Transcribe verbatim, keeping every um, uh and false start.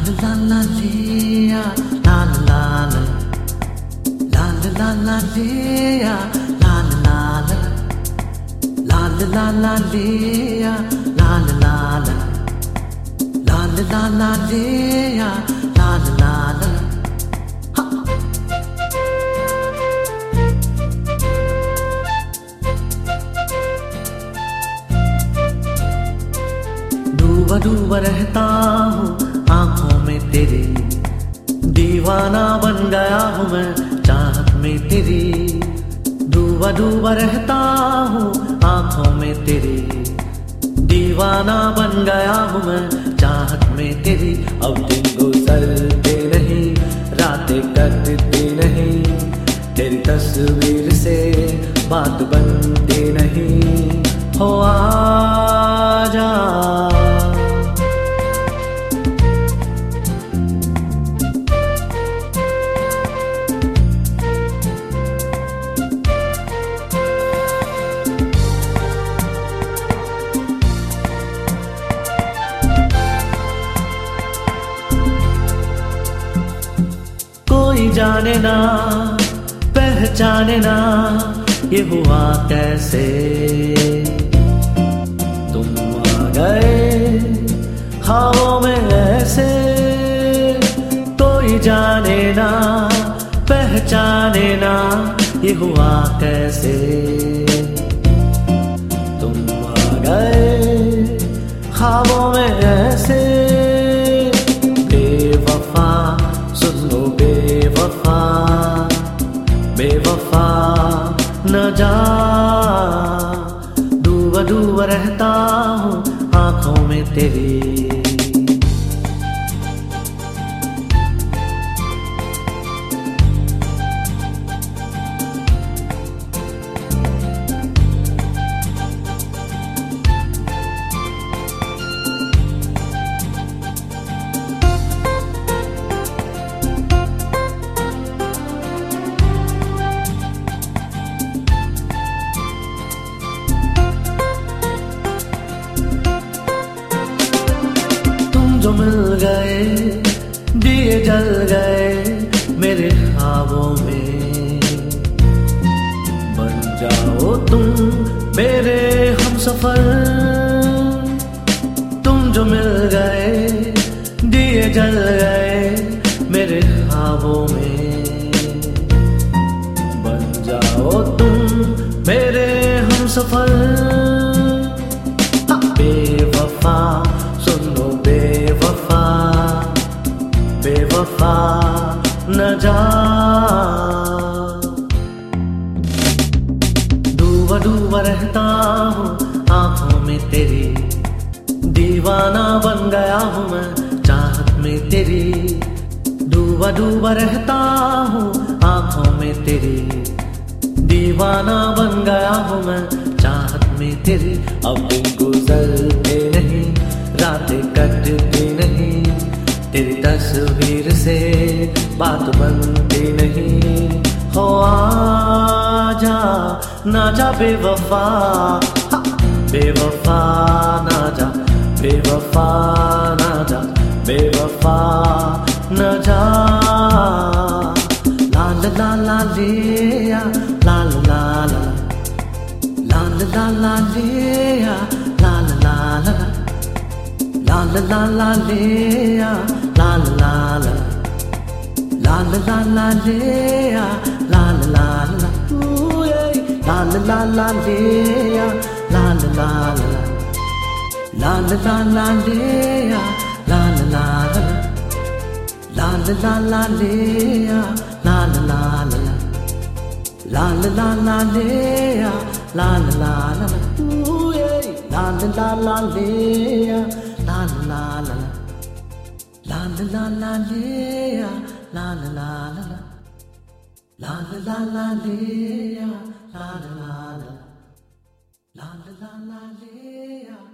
la la lia, la la la, la la la la lia, la la la, la la la la lia, la la la, la la la la lia, la la la. डूबा डूबा रहता हूँ आँखों में तेरी, दीवाना बन गया हूँ मैं चाहत में तेरी। डूबा डूबा रहता हूँ आँखों में तेरी, दीवाना बन गया हूँ मैं चाहत में तेरी। अब दिन गुजरते नहीं, रातें कटती नहीं, तेरी तस्वीर से बात बनती नहीं। हो आजा कोई जाने ना पहचाने ना ये हुआ कैसे, तुम आ गए ख्वाबों में ऐसे। कोई जाने ना पहचाने ना ये हुआ कैसे, तुम आ गए ख्वाबों में ऐसे। बेवफा सुन लो बेवफा, बेवफा न जा। डूबा डूबा रहता हूँ आँखों में तेरी। जो मिल गए दिए जल गए मेरे ख्वाबों में, बन जाओ तुम मेरे हमसफर। तुम जो मिल गए दिए जल गए मेरे ख्वाबों में, बन जाओ तुम मेरे हमसफर। बेवफा सुनो बेवफा, बेवफा न जा। डूबा डूबा रहता हूँ आँखों में तेरी, दीवाना बन गया हूँ मैं चाहत में तेरी। डूबा डूबा रहता हूँ आँखों में तेरी, दीवाना बन गया हूँ मैं चाहत में तेरी। अब दिन गुजरते नहीं, रातें कटती नहीं, तेरी तस्वीर से बात बनती नहीं। हो आजा ना जा बेवफा, बेवफा ना जा, बेवफा ना जा, बेवफा न जा। ला ला ला लिया, ला ला ला, ला ला ला लिया, ला ला ला, ला ला ला लिया, ला ला ला, ला ला ला लिया, ला ला ला, ला ला ला लिया, ला ला ला, ला ला ला लिया, ला ला ला, ला ला ला लिया, ला ला ला, ला ला ला लिया, ला ला ला, ला ला ला लिया, ला ला ला, ला ला ला लिया, ला ला ला, ला ला ला लिया, ला ला ला, ला ला ला लिया।